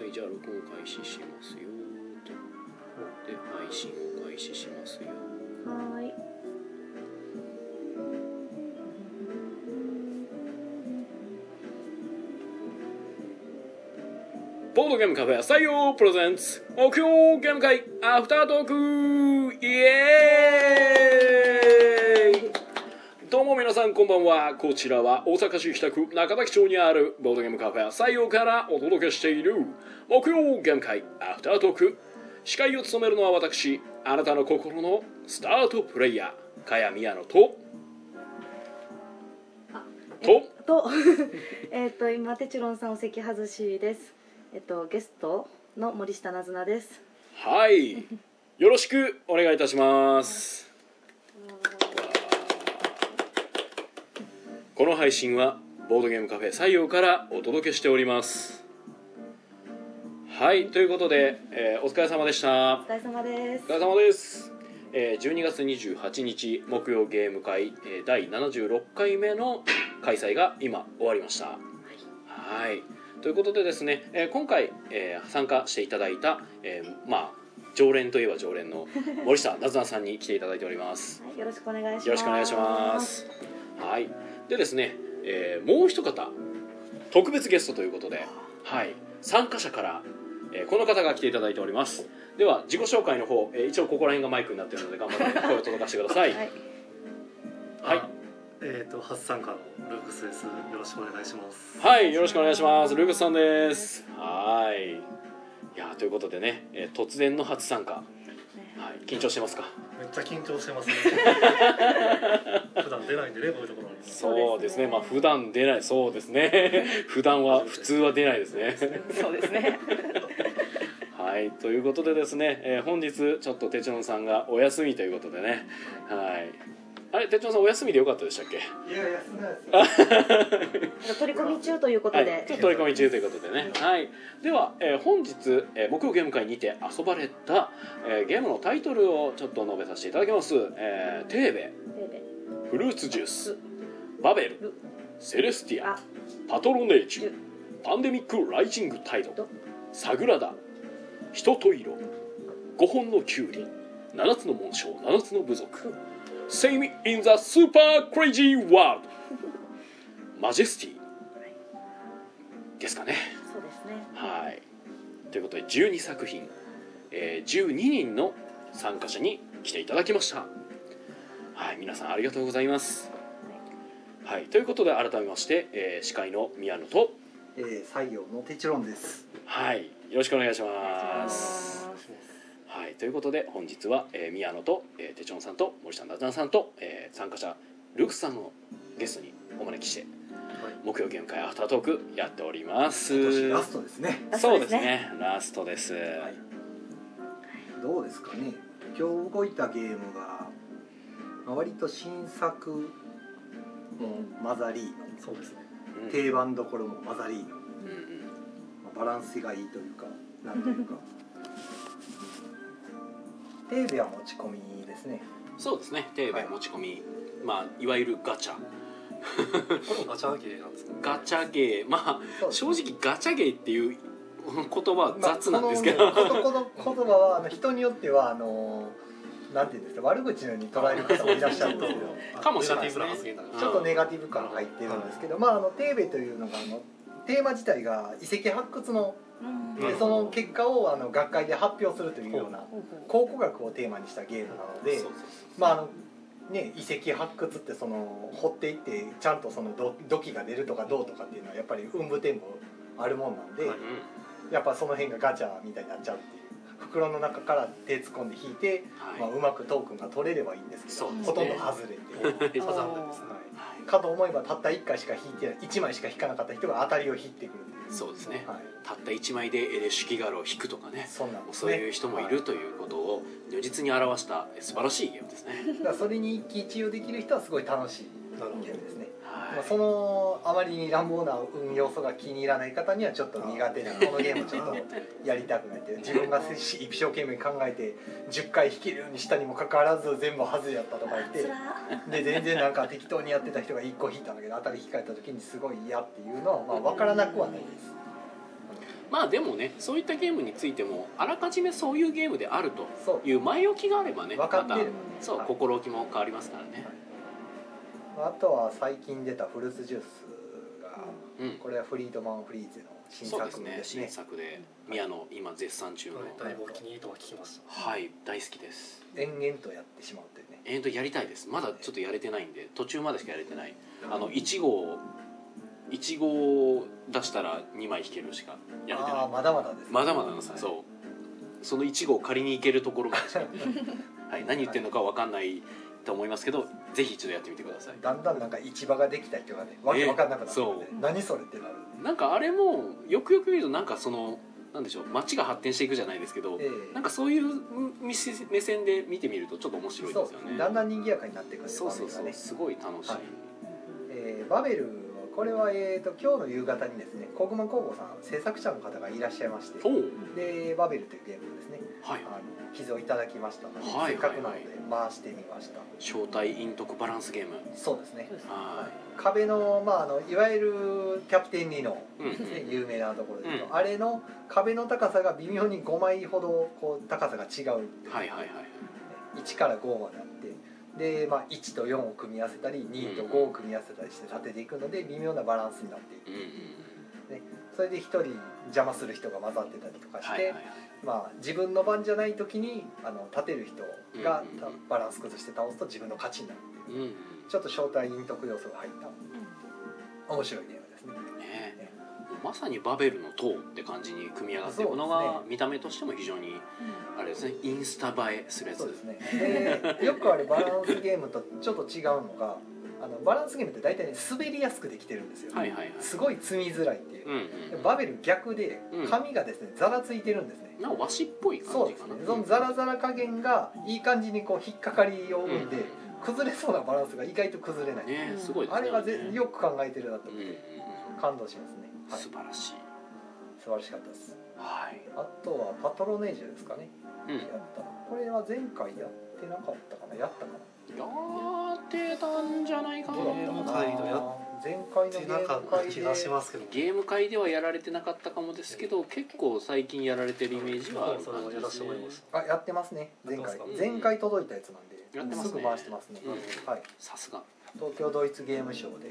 はいじゃあ録音開始しますよとで配信を開始しますよ。 はい。 ボードゲームカフェ採用プレゼンツ木曜ゲーム会アフタートークイエーイ。どうも皆さんこんばんは。こちらは大阪市北区中崎町にあるボードゲームカフェ採用からお届けしている木曜ゲーム会アフタートーク。司会を務めるのは私、あなたの心のスタートプレイヤー茅宮野と今テチロンさんお席外しです。ゲストの森下なずなです。 はい、よろしくお願いいたします。この配信はボードゲームカフェ採用からお届けしております。はい、ということで、お疲れ様でした。 お疲れ様です。 お疲れ様です。12月28日木曜ゲーム会、第76回目の開催が今終わりました。はい、ということでですね、今回、参加していただいた、常連といえば常連の森下なずなさんに来ていただいております。 はい、よろしくお願いします。 よろしくお願いします。はい、でですね、もう一方特別ゲストということで、はい、参加者から、この方が来ていただいております。では自己紹介の方、一応ここら辺がマイクになっているので頑張って声を届かせてください。はい、 はい、初参加のルークスです。よろしくお願いします。 はい、よろしくお願いします。ルークスさんです。はい、いやということでね、突然の初参加、はい、緊張してますか？ めっちゃ緊張してますね。普段出ないんでね、こういうところに。 そうですね、まあ普段出ない、そうですね。普段は普通は出ないですね。 そうですね。 はい、ということでですね、本日ちょっとテチロンさんがお休みということでね、はい。あれ、テチロンさんお休みでよかったでしたっけ？ いや、休んないですよ。 取り込み中ということで、 はい、ちょっと取り込み中ということでね、はい、では、本日、木曜ゲーム会にて遊ばれた、ゲームのタイトルをちょっと述べさせていただきます。テーベ、フルーツジュース、バベル、セレスティア、パトロネージュ、パンデミックライジングタイド、サグラダ、人と色、5本のキュウリ、7つの紋章、7つの部族、Same in the super crazy world マジェスティですかね。 そうですね。 はい、ということで12作品、12人の参加者に来ていただきました。はい、皆さんありがとうございます。はい、ということで改めまして、司会の宮野と、 採用のテチロンです。 はい、よろしくお願いします。はい、ということで本日は、宮野と、テチロンさんと森下なずなさんと、参加者ルークスさんをゲストにお招きして、木曜ゲーム会アフタートークやっております。 今年ラストですね。 そうですね、ラストです。はい、 どうですかね。今日動いたゲームが、割と新作も混ざり、 そうですね。 定番どころも混ざり、バランスがいいというか、なんというか。テーベは持ち込みですね。 そうですね、テーベ持ち込み、いわゆるガチャ。 これもガチャゲーなんですか？ ガチャゲー、正直ガチャゲーっていう言葉は雑なんですけど、 この言葉は人によってはなんていうんですか、悪口のように捉える方もいらっしゃるんですけど、 かもしれないですね。 ちょっとネガティブ感入ってるんですけど、テーベというのがテーマ自体が遺跡発掘ので、その結果を学会で発表するというような考古学をテーマにしたゲームなので、遺跡発掘って掘っていってちゃんと土器が出るとかどうとかっていうのはやっぱり運ぶ点もあるもんなんで、やっぱその辺がガチャみたいになっちゃうっていう。袋の中から手突っ込んで引いて、うまくトークンが取れればいいんですけど、ほとんど外れてかと思えばたった1回しか引いてない、1枚しか引かなかった人が当たりを引ってくるっていう。 そうですね、たった1枚でエレシュキガルを引くとかね、そういう人もいるということを如実に表した素晴らしいゲームですね。 だからそれに一喜一憂できる人はすごい楽しいゲームですね。そのあまりに乱暴な運要素が気に入らない方にはちょっと苦手な、このゲームちょっとやりたくないっていう、自分が一生懸命考えて10回引けるようにしたにもかかわらず全部外れやったとか言って、で全然なんか適当にやってた人が1個引いたんだけど当たり引かれた時にすごい嫌っていうのは分からなくはないです。 まあでもねそういったゲームについてもあらかじめそういうゲームであるとそういう前置きがあればね分かってる、 またそう、 はい心置きも変わりますからね、 あとは最近出たフルーツジュースが、 うん、 これはフリードマン・フリーゼの新そう作ですね新作で宮野今絶賛中の、 だいぶお気に入りとは聞きました。 はい大好きです。 延々とやってしまうというね。 やりたいです。まだちょっとやれてないんで途中までしかやれてない。1号を出したら2枚引けるしかやれてない。 まだまだです、ね、 まだまだなんですよ、 はい、 その1号を借りに行けるところまでしかはい、何言ってるのか分かんないと思いますけどぜひ一度やってみてください。 だんだんなんか市場ができた人がねわけ分かんなくなって、 そう何それってなる。 なんかあれもよくよく見るとなんかなんでしょう街が発展していくじゃないですけど、なんかそういう目線で見てみるとちょっと面白いですよね。 だんだん賑やかになっていくんで、 そうそうそう、 ね、 すごい楽しい、 はいバベルはこれは、今日の夕方にですねコグマ工房さん制作者の方がいらっしゃいまして、でバベルというゲームをですね、 はい、 寄贈いただきましたので、 はい、 せっかくなので回してみました。 正体陰徳バランスゲーム。 そうですね、 はい、 壁の、いわゆるキャプテンリノですね、有名なところですけど、あれの壁の高さが微妙に5枚ほどこう高さが違うっていう、 はいはいはい、 1から5まであって、で、1と4を組み合わせたり2と5を組み合わせたりして立てていくので微妙なバランスになっていく、ね、それで1人邪魔する人が混ざってたりとかして、自分の番じゃない時に立てる人がバランス崩して倒すと自分の勝ちになるっていう、ちょっと正体陰徳要素が入った面白いゲームですね。 まさにバベルの塔って感じに組み上がっていくのが、見た目としても非常にあれですね、インスタ映えするやつ。 そうですね。でよくあれバランスゲームとちょっと違うのがバランスゲームって大体ね滑りやすくできてるんですよ、すごい積みづらいっていう、バベル逆で紙がですねざらついてるんですね。 なんか和紙っぽい感じかな。 そうですね、そのザラザラ加減がいい感じにこう引っかかりを生んで、崩れそうなバランスが意外と崩れない、 すごいですね。 あれがよく考えてるなと思って感動しますね。 素晴らしい、 素晴らしかったです。 はい。 あとはパトロネージュですかね、やったこれは前回やってなかったかな、やったかな、 やってたんじゃないかな。 ゲーム会でや前回のゲーム会で気がしますけど、 ゲーム会ではやられてなかったかもですけど、結構最近やられてるイメージはあるそれはやらせてもらいます。 やってますね。前回届いたやつなんで、 やってますね、 すぐ回してますね、はい。 さすが東京ドイツゲームショウで、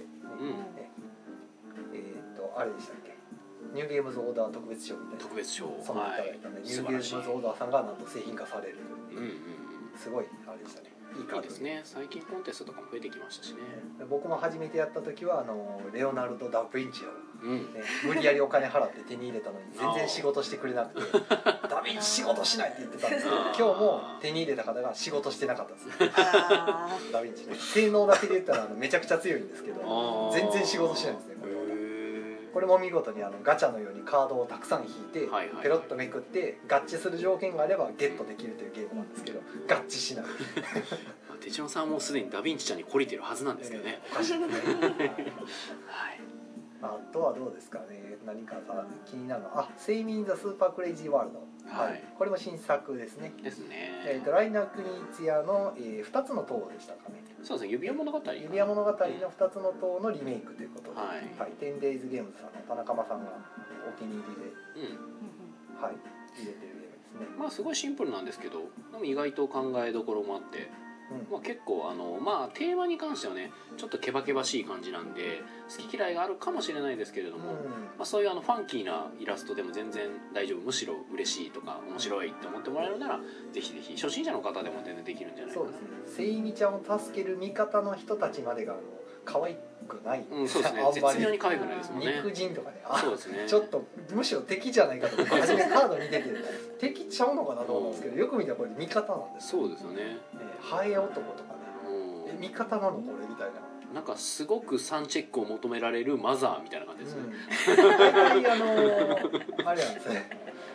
あれでしたっけ、ニューゲームズオーダー特別賞みたいな特別賞そのいただいたんで、ニューゲームズオーダーさんがなんと製品化されるという、すごいあれでしたね。いいカードですね。最近コンテストとかも増えてきましたしね。 僕も初めてやった時はレオナルド・ダ・ヴィンチを、無理やりお金払って手に入れたのに全然仕事してくれなくてダ・ヴィンチ仕事しないって言ってたんですけど、今日も手に入れた方が仕事してなかったですダ・ヴィンチね、性能だけで言ったらめちゃくちゃ強いんですけど全然仕事しないんですね。これも見事にガチャのようにカードをたくさん引いてペロッとめくって合致する条件があればゲットできるというゲームなんですけど、合致しない手順さんはもうすでにダヴィンチちゃんに懲りてるはずなんですけどね。 おかしいねはい。 あとはどうですかね、何か気になるのはセイミン・ザ・スーパークレイジー・ワールド、これも新作ですね。 ですね。 ライナー・クニーツヤの2つの塔でしたかね。 そうですね、指輪物語の 2つの塔のリメイクということで、10days ゲームズさんの田中間さんがお気に入りで、入れてるゲームですね。 すごいシンプルなんですけど、でも意外と考えどころもあって、結構テーマに関してはねちょっとケバケバしい感じなんで好き嫌いがあるかもしれないですけれども、そういうファンキーなイラストでも全然大丈夫、むしろ嬉しいとか面白いって思ってもらえるならぜひぜひ初心者の方でも全然できるんじゃないかな。 そうですね、セイミちゃんを助ける味方の人たちまでが可愛くない、 そうですね、絶妙に可愛くないですもんね。 肉人とかね、 そうですね、 ちょっとむしろ敵じゃないかと僕初めカード見てて敵ちゃうのかなと思うんですけど、よく見たらこれ味方なんです。 そうですよね。 ハエ男とかね、味方なのこれみたいな。 なんかすごくサンチェックを求められるマザーみたいな感じですね。 大体あれなんですね。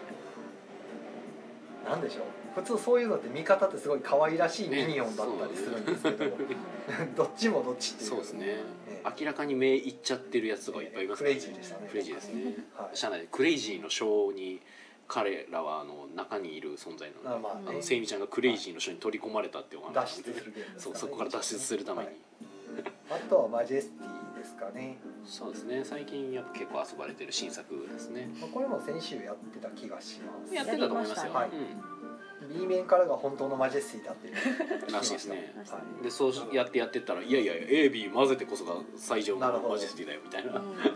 なんでしょう。普通そういうのって味方ってすごい可愛らしいミニオンだったりするんですけど、どっちもどっちっていう。 そうですね。明らかに目いっちゃってるやつとかいっぱいいますからね。 クレイジーでしたね。 クレイジーですね。社内でクレイジーの章に彼らは中にいる存在なので、セイミちゃんがクレイジーの書に取り込まれたっていうお話脱出するゲームですからね。 そこから脱出するために。 あとはマジェスティでですかね。 そうですね、最近やっぱ結構遊ばれてる新作ですね。 これも先週やってた気がします。 やってたと思いますよ。 はい。B 面からが本当のマジェスティだっていうらしいですね。 はい、 でそうやってったらいや A、B 混ぜてこそが最上のマジェスティだよみたいな。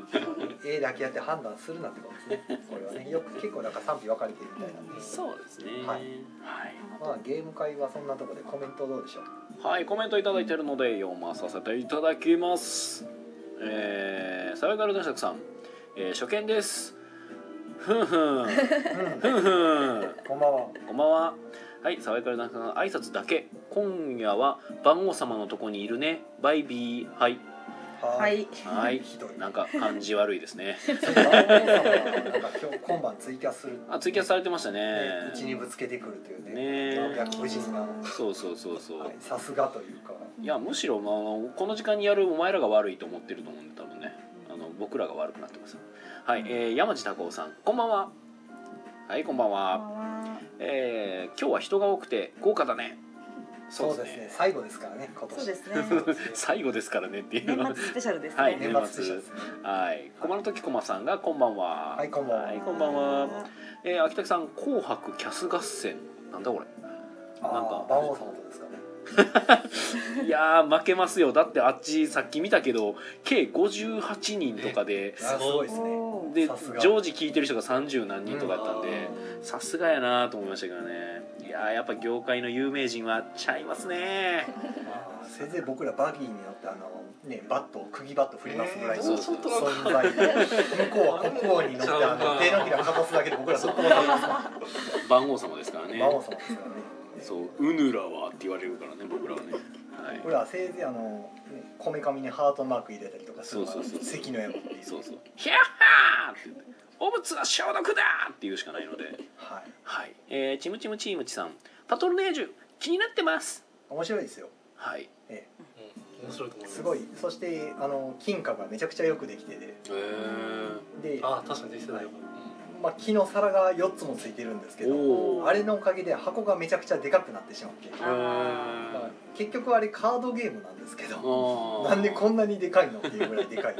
A だけやって判断するなってことですね。これはね、よく結構なんか賛否分かれてるみたいなんで。 そうですね。 はい。まあゲーム会はそんなところでコメントどうでしょう。 はい、コメントいただいているので読まさせていただきます。サバイバル男爵さん、初見です。ふんふんふんふん。 こんばんは。 こんばんは。はい、爽やかな挨拶だけ。今夜は番王様のとこにいるね。バイビー。はい。 はいはい。 ひどい。 なんか感じ悪いですね。 番王様はなんか今晩ツイキャスする。 ツイキャスされてましたね。 うちにぶつけてくるというね。 逆人な。 そうそうそうそう。 さすがというか。 いやむしろこの時間にやるお前らが悪いと思ってると思うんで多分ね。僕らが悪くなってます。はい、山地孝夫さん、こんばんは。はい、こんばんは。今日は人が多くて豪華だね。 そうですね。最後ですからね。今年。 そうですね。 最後ですからねっていう。 年末スペシャルですね。 はい、 年末スペシャルですね。 はい。駒の時駒さんがこんばんは。 はい、こんばんは。 はい、こんばんは。秋田さん、紅白キャス合戦。なんだこれ。 なんか番王様とですかね。 いや負けますよ。だってあっちさっき見たけど計58人とかで、 すごいですね。 で常時聞いてる人が30何人とかやったんで、さすがやなと思いましたけどね。いややっぱ業界の有名人はちゃいますね。 せいぜい僕らバギーによってね、釘バット振りますぐらいのそう存在で、向こうは国王に乗って手のひらかざすだけで僕らそこまで番王様ですからね。 番王様ですからね。 そうウヌラはって言われるからね、僕らはね。 僕らはせいぜいこめかみにハートマーク入れたりとかするそう関の山っていう。 そうそうヒャッハーって言っておむつは消毒だって言うしかないので。 はいはい。チムチムチームチさん、パトルネージュ気になってます。 面白いですよ。 はい。 面白いと思います。 すごい。そして金貨がめちゃくちゃよくできてて。で、 確かにできてないよ。 木の皿が4つもついてるんですけど、あれのおかげで箱がめちゃくちゃでかくなってしまって、結局あれカードゲームなんですけど、なんでこんなにでかいのっていうぐらいでかいんで。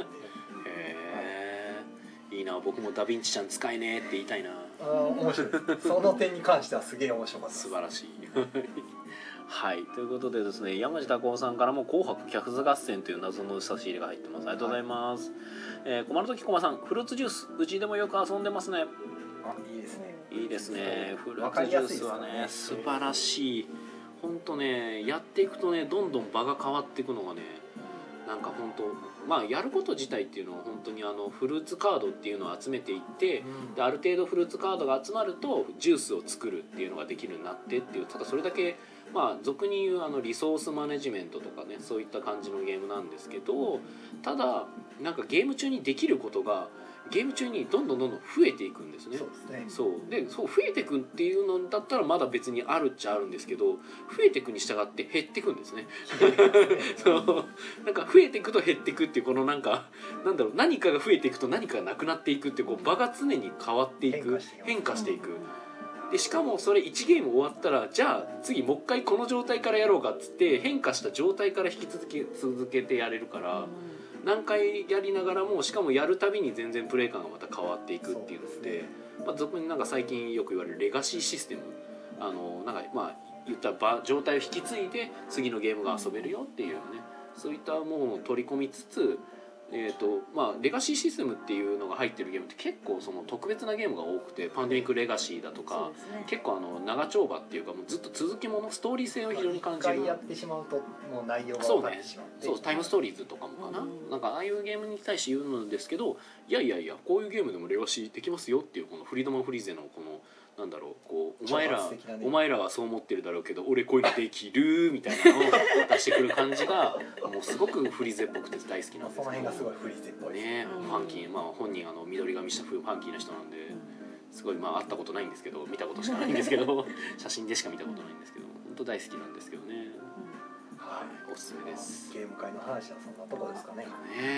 いいな、僕もダヴィンチちゃん使えねえって言いたいな。 面白いです。その点に関してはすげえ面白かったです。 素晴らしい。はい、ということでですね、山地孝夫さんからも紅白キャス合戦という謎の差し入れが入ってます。ありがとうございます。駒の時駒さん、フルーツジュースうちでもよく遊んでますね。 いいですね。 いいですね。フルーツジュースはね素晴らしい。本当ね、やっていくとね、どんどん場が変わっていくのがね、なんか本当やること自体っていうのは本当にフルーツカードっていうのを集めていって、である程度フルーツカードが集まるとジュースを作るっていうのができるようになってっていう、ただそれだけ俗に言うリソースマネジメントとかね、そういった感じのゲームなんですけど、ただなんかゲーム中にできることがゲーム中にどんどん増えていくんですね。そうで増えていくっていうのだったらまだ別にあるっちゃあるんですけど、増えていくに従って減っていくんですね。そうなんか増えていくと減っていくっていうこのなんだろう、何かが増えていくと何かがなくなっていくっていう場が常に変わっていく、変化していく。でしかもそれ1ゲーム終わったら、じゃあ次もう一回この状態からやろうかっつって変化した状態から引き続けてやれるから、何回やりながらもしかもやるたびに全然プレイ感がまた変わっていくっていうので、俗になんか最近よく言われるレガシーシステム、なんか言ったら状態を引き継いで次のゲームが遊べるよっていうね、そういったものを取り込みつつ、レガシーシステムっていうのが入ってるゲームって結構その特別なゲームが多くて、パンデミックレガシーだとか、結構長丁場っていうかもうずっと続きものストーリー性を非常に感じる。 一回やってしまうともう内容が分かってしまって、 そうタイムストーリーズとかもかな、なんかああいうゲームに対して言うんですけど、いやこういうゲームでもレガシーできますよっていう、このフリードマン・フリーゼのこのなんだろう、こうお前らはそう思ってるだろうけど俺こういうのできるみたいなのを出してくる感じがもうすごくフリーゼっぽくて大好きなんですけど、 その辺がすごいフリーゼっぽいね。ファンキー、本人緑髪したファンキーな人なんで、すごい会ったことないんですけど、見たことしかないんですけど写真でしか見たことないんですけど、本当大好きなんですけどね。はい、おすすめです。 ゲーム界の話はそんなとこですかね。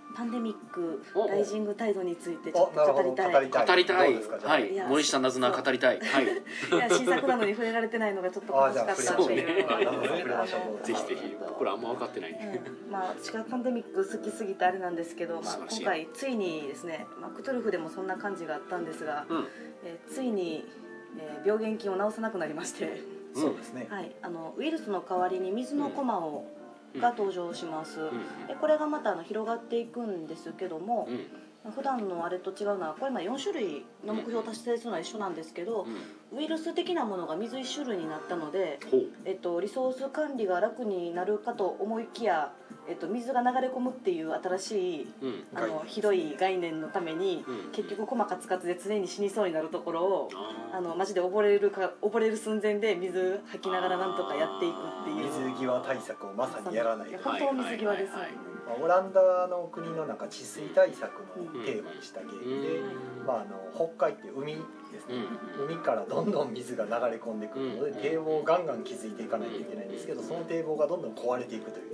パンデミックおライジングタイドについてちょっと語りたい。 語りたい。 どうですかじゃあはいいや森下なずな語りたい。はい。 いや新作なのに触れられてないのがちょっと悲しかったそうねっていうのがあります触れましょうぜひぜひ僕らあんま分かってない。 まあ私がパンデミック好きすぎてあれなんですけど、まあ、 素晴らしい今回ついにですね、まあ、クトゥルフでもそんな感じがあったんですが、 うん。 ついに、病原菌を治さなくなりまして、 そうですね。 はい、ウイルスの代わりに水のコマが登場します。でこれがまた広がっていくんですけども、普段のあれと違うのはこれ4種類の目標を達成するのは一緒なんですけど、ウイルス的なものが水1種類になったので、リソース管理が楽になるかと思いきや、水が流れ込むっていう新しい、ひどい概念のために、結局コマカツカツで常に死にそうになるところをマジで溺れる寸前で水吐きながらなんとかやっていくっていう水際対策をまさにやらないと。 本当水際です。 オランダの国の治水対策のテーマにしたゲームで、北海って海ですね、海からどんどん水が流れ込んでくるので堤防をガンガン築いていかないといけないんですけど、その堤防がどんどん壊れていくという。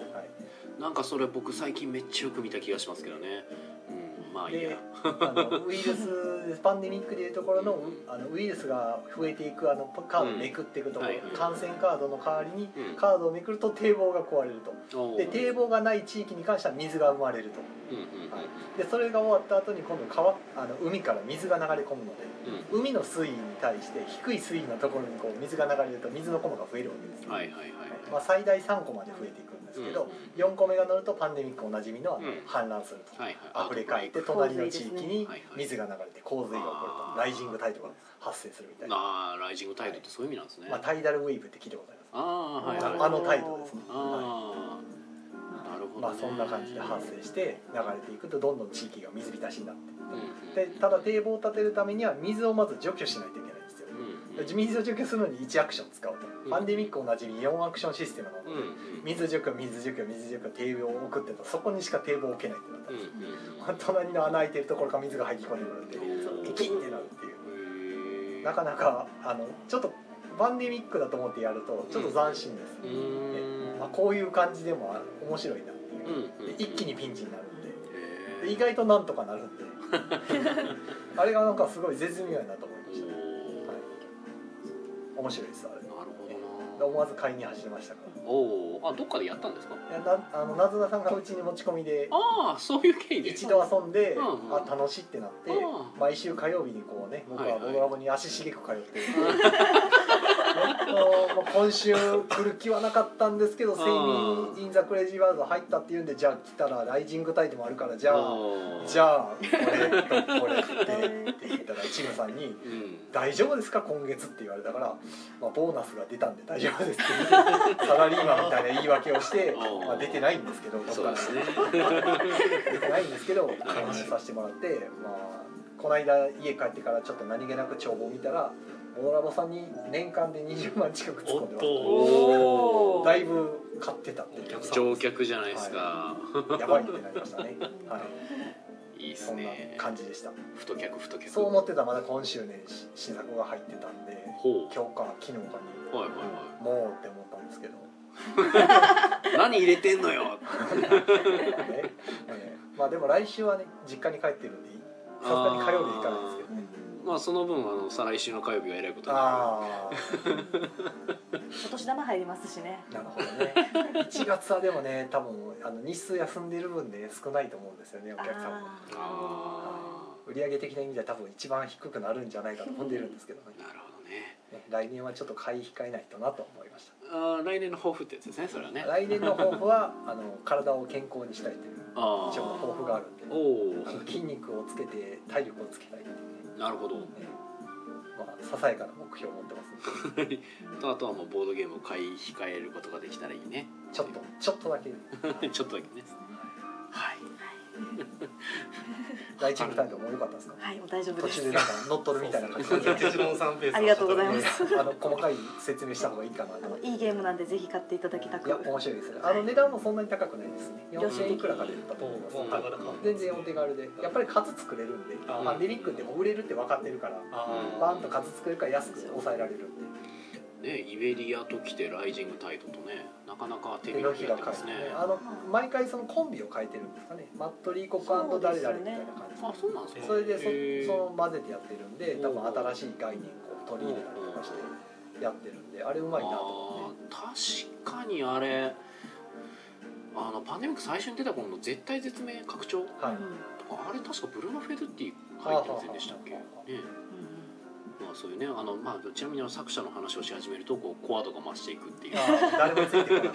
なんかそれ僕最近めっちゃよく見た気がしますけどね。まあいいや。 ウイルスパンデミックでいうところのウイルスが増えていくカードをめくっていくところ、感染カードの代わりにカードをめくると堤防が壊れると。で堤防がない地域に関しては水が生まれると。でそれが終わった後に今度海から水が流れ込むので、海の水位に対して低い水位のところに水が流れると水のコマが増えるわけですね。最大3個まで増えていくんですけど、4個目が乗るとパンデミックおなじみの氾濫すると、溢れ返って隣の地域に水が流れて洪水が起こると、ライジングタイドが発生するみたいな。 ライジングタイドってそういう意味なんですね。 タイダルウェーブって聞いたことあります。タイドですね。そんな感じで発生して流れていくとどんどん地域が水浸しになっていって、ただ堤防を建てるためには水をまず除去しないといけないんですよ。水を除去するのに1アクション使うと。パンデミックおなじみ4アクションシステムなので、水除去堤防を置くってとそこにしか堤防を置けないってなったんです。隣の穴開いてるところから水が入り込んでくるんでキンってなるっていう。なかなかちょっとパンデミックだと思ってやるとちょっと斬新です。こういう感じでも面白いなっていう。一気にピンチになるんで意外となんとかなるんであれがなんかすごい絶妙やなと思いました。面白いですあれ。なるほどな。思わず買いに走りましたから。 どっかでやったんですか？ なずなさんがうちに持ち込みで、 そういう経緯で一度遊んで、楽しいってなって、毎週火曜日に僕はボドラボに足しげく通ってる。今週来る気はなかったんですけど、セイミー・イン・ザ・クレイジー・ワールド入ったっていうんで、じゃあ来たらライジングタイドもあるからじゃあこれとこれって言ったらチムさんに「大丈夫ですか今月」って言われたから、ボーナスが出たんで大丈夫ですってサラリーマンみたいな言い訳をして、出てないんですけど、どっから出てないんですけど加入させてもらって、この間家帰ってからちょっと何気なく帳簿を見たらボドラボさんに年間で20万近く突っ込んでます。だいぶ買ってたっていう乗客じゃないですか。 やばいってなりましたね。 いいですね。 そんな感じでした。 太客。 そう思ってたらまだ今週ね新作が入ってたんで、今日か昨日かにもうって思ったんですけど何入れてんのよでも来週はね実家に帰ってるんでさすがに火曜日行かないんですけどね。 その分再来週の火曜日はえらいことになる。お年玉入りますしね。 なるほどね。1月はでもね多分日数休んでる分で少ないと思うんですよね、お客さんも。売上的な意味では多分一番低くなるんじゃないかと思ってるんですけどね。 なるほどね。 来年はちょっと買い控えないとなと思いました。 来年の抱負ってやつですね、それはね。 来年の抱負は体を健康にしたいという一応の抱負があるんで、筋肉をつけて体力をつけたいっていうね。 なるほど。 ささやかな目標を持ってますね。 あとはもうボードゲームを買い控えることができたらいいね。 ちょっとだけちょっとだけね。はい。 ライジングタイドも良かったですか？ はい、大丈夫です。 途中でなんか乗っ取るみたいな感じで。 ありがとうございます。 細かい説明した方がいいかなと。 いいゲームなんでぜひ買っていただきたく。 いや面白いです。値段もそんなに高くないですね。4000円いくらかで売ったと思います。全然お手軽で、やっぱり数作れるんで、パンデミックってもう売れるって分かってるから、バーンと数作れるから安く抑えられるんで。 ね、イベリアときてライジングタイドとね、なかなか手のひら書いてね、毎回そのコンビを変えてるんですかね。マットリーコク&誰々みたいな感じで。 あ、そうなんですか。 それでその混ぜてやってるんで、多分新しい概念を取り入れたりとかしてやってるんで、あれうまいなと思って。 確かにあれ、パンデミック最初に出た頃の絶対絶命拡張、はい、あれ確かブルーノ・フェルティ書いてませんでしたっけ、ね。まあそういうね、まあちなみに作者の話をし始めるとこうコア度が増していくっていう。 誰もついてこなくなる。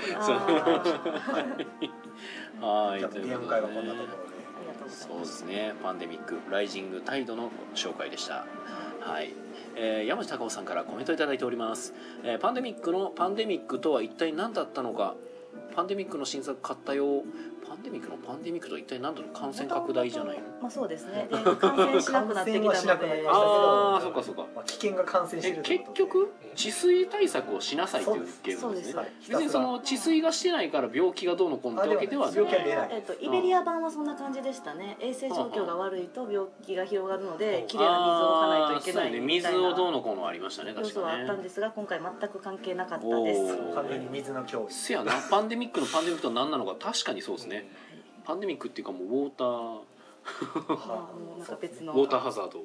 はい。 じゃあゲーム会はこんなところで。 そうですね。パンデミックライジングタイドの紹介でした。はい。山地隆夫さんからコメントいただいております。パンデミックのパンデミックとは一体何だったのか。パンデミックの新作買ったよ。パンデミックのパンデミックとは一体何だろう。感染拡大じゃないの。 まあそうですね。で感染しなくなってきたので。 ああ、そうかそうか。 危険が感染してる。 結局治水対策をしなさいというゲームですね。別にその治水がしてないから病気がどうのこうのってわけではない。 病気は出ない。 イベリア版はそんな感じでしたね。衛生状況が悪いと病気が広がるので、きれいな水を置かないといけないみたいな。 水をどうのこうのありましたね。確かに。 要素はあったんですが、今回全く関係なかったです。 完全に水の脅威。 せやな、パンデミックのパンデミックとは何なのか確かにそうですね。パンデミックっていうかもうウォーターなんか別のウォーターハザード。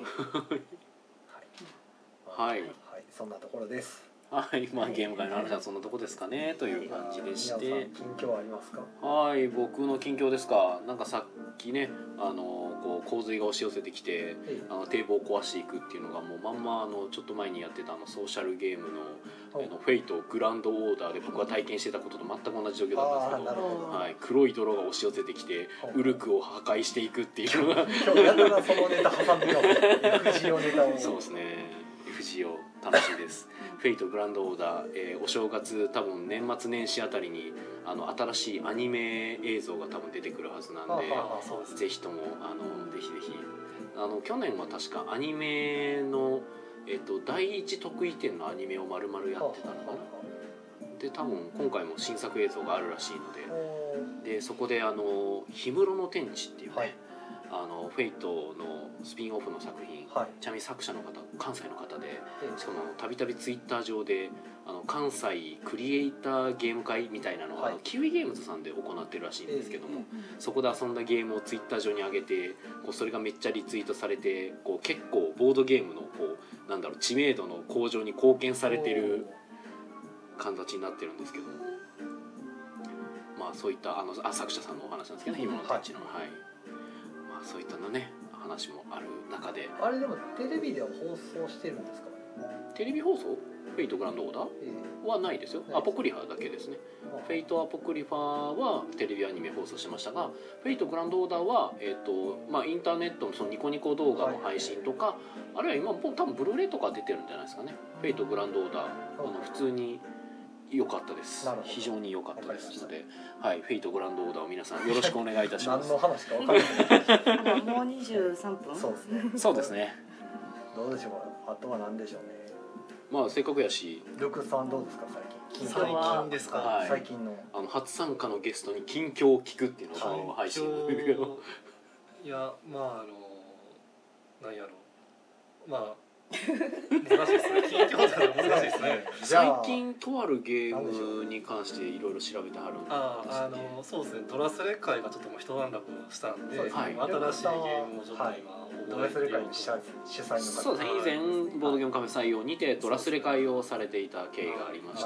はい。 そんなところです。 はい、まあゲーム会の話はそんなとこですかねという感じでして。 近況ありますか？ はい、僕の近況ですか。なんかさっきね、こう洪水が押し寄せてきて、堤防を壊していくっていうのがもうまんまちょっと前にやってたソーシャルゲームのフェイトグランドオーダーで僕が体験してたことと全く同じ状況だったんですけど、はい、黒い泥が押し寄せてきてウルクを破壊していくっていうのが今日やたらそのネタ挟んでます。FGO ネタを。 そうですね。FGO 楽しいです。フェイトグランドオーダー、お正月多分年末年始あたりに新しいアニメ映像が多分出てくるはずなんで、ぜひともぜひぜひ去年は確かアニメの第一得意点のアニメを丸々やってたのかな。で多分今回も新作映像があるらしいので、そこで氷室の天地っていうね、フェイトのスピンオフの作品、ちなみに作者の方関西の方で、しかもたびたびツイッター上で関西クリエイターゲーム会みたいなのを、キウイゲームズさんで行ってるらしいんですけども、そこで遊んだゲームをツイッター上に上げてそれがめっちゃリツイートされて結構ボードゲームの知名度の向上に貢献されてる形になってるんですけども、まあそういった作者さんのお話なんですけど、今の天地の、そういったのね話もある中で、 あれでもテレビでは放送してるんですか？ テレビ放送フェイトグランドオーダーはないですよ。アポクリファだけですね。フェイトアポクリファはテレビアニメ放送してましたが、フェイトグランドオーダーはインターネットのそのニコニコ動画の配信とか、あるいは今もう多分ブルーレイとか出てるんじゃないですかね。フェイトグランドオーダー普通に良かったです。非常に良かったですので、はい、フェイトグランドオーダーを皆さんよろしくお願いいたします。 何の話か分からない。 もう23分。 そうですね。 そうですね。 どうでしょう。あとは何でしょうね。 まあせっかくやし、 ルクさんどうですか最近？ 最近ですか？ はい、 最近の初参加のゲストに近況を聞くっていうのを配信なんですけど、 いやまあなんやろまあ難しいですね。近況じゃ難しいですね。 最近とあるゲームに関していろいろ調べてはるんですそうですね。ドラスレ会がちょっともう一段落したんで、新しいゲームをちょっと今ドラスレ会の主催の方、 そうですね。以前ボードゲームカフェ採用にてドラスレ会をされていた経緯がありまして、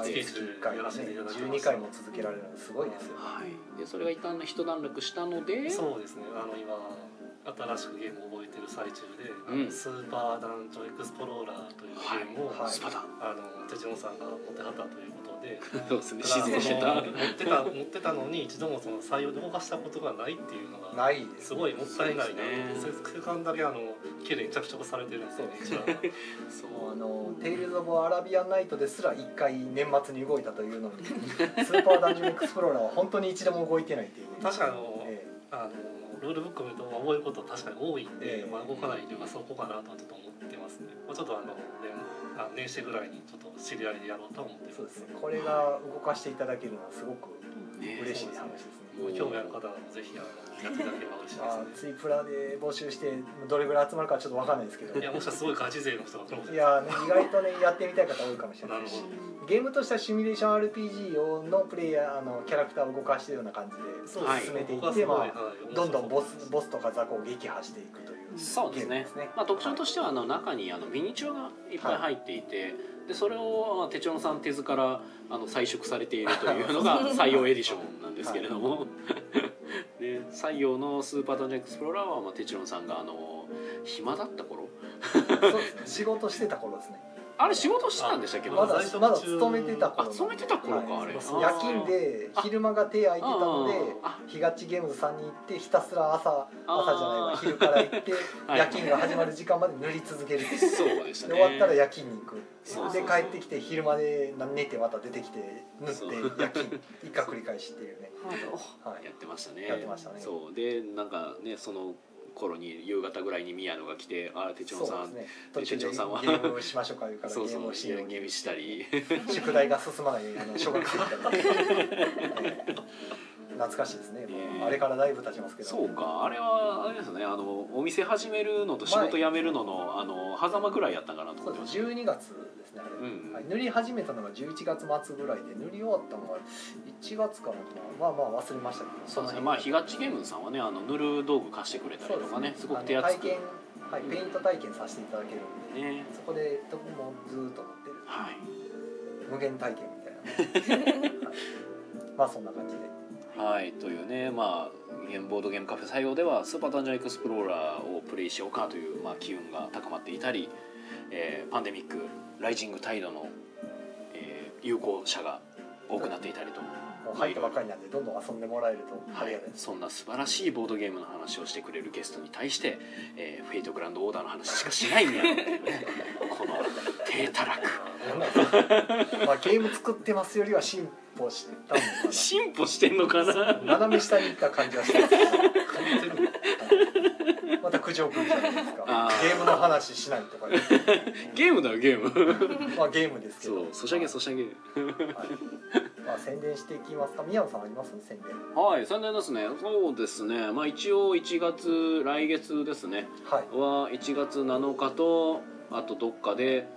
12回も続けられるのすごいですよ。 はい。でそれが一旦一段落したので、 そうですね。今新しくゲームを覚えてる最中で、スーパーダンジョンエクスプローラーというゲームを、 スパダン手順さんが持ってはったということで、 そうですね。静かしてた。 持ってたのに一度もその採用で動かしたことがないっていうのがすごいもったいないな。空間だけ綺麗に着色されてるんですよね。 テイルズ・オブ・アラビアン・ナイトですら1回年末に動いたというのに、スーパーダンジョンエクスプローラーは本当に一度も動いてないっていう。 確かルールブックを見ると覚えること確かに多いんで、動かないというかそこかなとはちょっと思ってますね。ちょっと年始ぐらいにちょっと知り合いでやろうと思ってます。 そうですね。これが動かしていただけるのはすごく嬉しい話ですね。 興味ある方はぜひやっていただければ嬉しいですね。 ツイプラで募集してどれぐらい集まるかちょっと分かんないですけど、 いやもしかしたらすごいガチ勢の人が来るかもしいれないや、ね、意外とねやってみたい方多いかもしれないし、ゲームとしてはシミュレーション RPG のプレイヤーキャラクターを動かしているような感じで進めていって、まあ、どんどんボスとか雑魚を撃破していくというそうですね。まあ、特徴としては中にミニチュアがいっぱい入っていて、でそれを手帳さん手図から彩色されているというのが採用エディションなんですけれども、で採用のスーパーダンジョンエクスプローラーは手帳さんが暇だった頃そう仕事してた頃ですね。 あれ仕事してたんでしたっけど、 まだ勤めてた頃。 勤めてた頃か、はい、あれ夜勤で昼間が手空いてたのでひがちゲームズさんに行ってひたすら朝じゃないわ昼から行って夜勤が始まる時間まで塗り続ける。 そうでしたね。 で終わったら夜勤に行く。で帰ってきて昼まで寝てまた出てきて塗って夜勤一回繰り返しっていうね。 はい、やってましたね。 やってましたね。 そうでなんかねその頃に夕方ぐらいに宮野が来て、あ手帳さん、 手帳さんはゲームしましょうか言うからゲームをしようゲームしたり宿題が進まない小学生みたいな懐かしいですね。あれからだいぶ経ちますけど。 そうか、あれはあれですね、お店始めるのと仕事辞めるのの狭間ぐらいやったかなと思ってました。 12月ですねあれ、はい、塗り始めたのが11月末ぐらいで塗り終わったのが1月かな。まあ忘れましたけど。 そうですね。まあひがっちゲームズさんはね塗る道具貸してくれたりとかね、すごく手厚く体験、はい、ペイント体験させていただけるんで、ね、そこで僕もずっと持ってる、はい、無限体験みたいな、はい、まあそんな感じで。 はい、というね、まあボードゲームカフェ採用ではスーパーダンジョンエクスプローラーをプレイしようかという、まあ、機運が高まっていたり、パンデミックライジングタイドの、有効者が多くなっていたりと、 もう入ったばかりなんでどんどん遊んでもらえるとありがたいです。 そんな素晴らしいボードゲームの話をしてくれるゲストに対して、フェイトグランドオーダーの話しかしないんやこの低たらくまあゲーム作ってますよりは進歩したのかな。 進歩してんのかな。 斜め下に行った感じはしてますまた苦情来るじゃないですか。ゲームの話しないとか、ね、 ゲームだよゲームまあゲームですけど、 そうソシャゲソシャゲ、 はい、まあ宣伝していきますか。宮野さんあります宣伝。 はい、宣伝ですね。そうですね、まあ一応1月来月ですね、はい、は1月7日とあとどっかで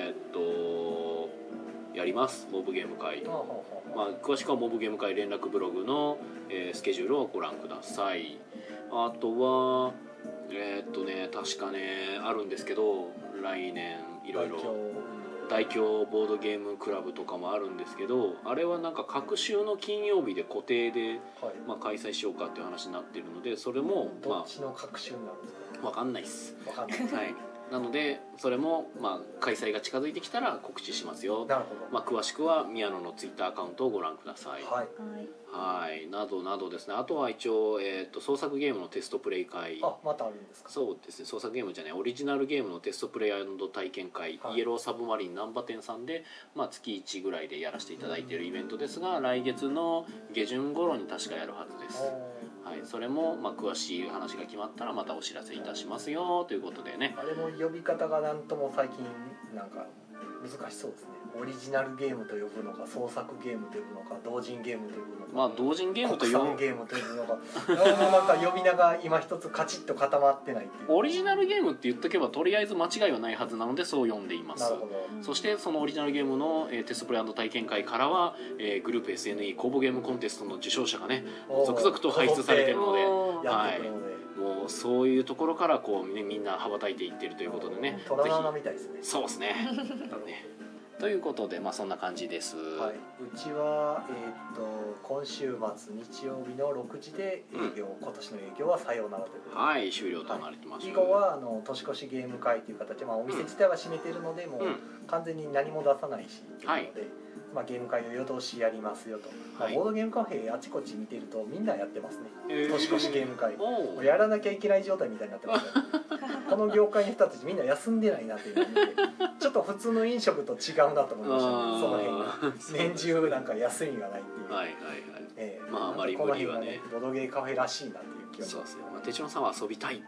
やりますモブゲーム会。まあ、詳しくはモブゲーム会連絡ブログの、スケジュールをご覧ください。あとは確かねあるんですけど、来年いろいろ大京ボードゲームクラブとかもあるんですけど、あれはなんか各週の金曜日で固定で、まあ、開催しようかっていう話になってるので、それもどっちの各週なんですか。 分かんないっす。 分かんないはいなのでそれもまあ開催が近づいてきたら告知しますよ。 なるほど。 まあ、詳しくは宮野のツイッターアカウントをご覧ください。 はい、 はい、などなどですね。あとは一応、創作ゲームのテストプレイ会。 またあるんですか。 そうですね、創作ゲームじゃないオリジナルゲームのテストプレイ体験会、イエローサブマリン難波店さんで、まあ、月1ぐらいでやらせていただいているイベントですが、来月の下旬頃に確かやるはずです。はい、それも、まあ、詳しい話が決まったらまたお知らせいたしますよということでね。 あれも呼び方がなんとも最近なんか難しそうですね。オリジナルゲームと呼ぶのか、創作ゲームと呼ぶのか、同人ゲームと呼ぶのか、 まあ同人ゲームと国産ゲームと呼ぶのかなんか呼び名が今一つカチッと固まってないっていう。 オリジナルゲームって言っとけばとりあえず間違いはないはずなのでそう呼んでいます。 なるほど。 そしてそのオリジナルゲームの、テストプレイ&体験会からは、グループ SNE 公募ゲームコンテストの受賞者がね続々と輩出されているので、はい、もうそういうところからこう、ね、みんな羽ばたいていっているということでね。 虎の穴みたいですね。 そうですねねということで、まあそんな感じです。 はい、うちは、今週末日曜日の6時で営業、今年の営業はさようならということで、 はい、終了となってます。 以後は年越しゲーム会という形で、まあ、お店自体は閉めてるので、もう完全に何も出さないしということで、まあ、ゲーム会を夜通しやりますよと、まあ、ボードゲームカフェあちこち見てるとみんなやってますね、年越しゲーム会やらなきゃいけない状態みたいになってますこの業界の人たちみんな休んでないなっていうのを見てちょっと普通の飲食と違うなと思いましたね。その辺が年中なんか休みがないっていう、 はいはいはい、まああまり無理はねボードゲームカフェらしいなっていう気がします。 そうですね、まあ、手帳さんは遊びたいっていう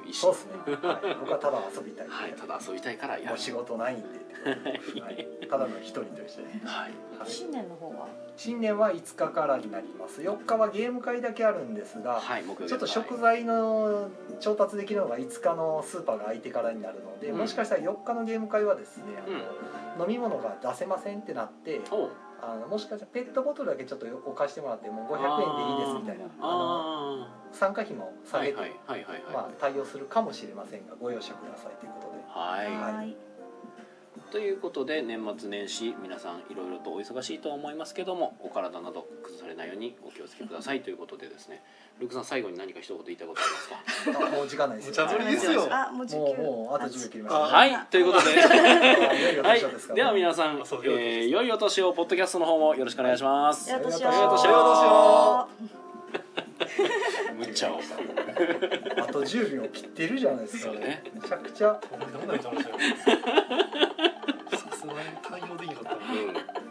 いいし、 そうですね、はい、僕はただ遊びたい、 はい、ただ遊びたいからやるもう仕事ないんではい、ただの一人としてね、 はい、 はい、 新年の方は新年は5日からになります。4日はゲーム会だけあるんですが、 はい、 ちょっと食材の調達できるのが5日のスーパーが開いてからになるので、もしかしたら4日のゲーム会はですね、飲み物が出せませんってなって、もしかしたらペットボトルだけちょっと置かしてもらってもう500円でいいですみたいな参加費も下げて対応するかもしれませんが、ご容赦くださいということで。 はい、ということで年末年始皆さんいろいろとお忙しいと思いますけども、お体など崩されないようにお気をつけくださいということでですね、ルークさん最後に何か一言言いたいことありますか？ もう時間ないですよ。 無茶ぶりですよ。 もうあと10秒切りました。 はい、ということではい、では皆さん、良いお年をポッドキャストの方もよろしくお願いします。 良いお年を。 むっちゃおう。 あと10秒切ってるじゃないですか。 ね、 めちゃくちゃ。 さすがに対応できなかった。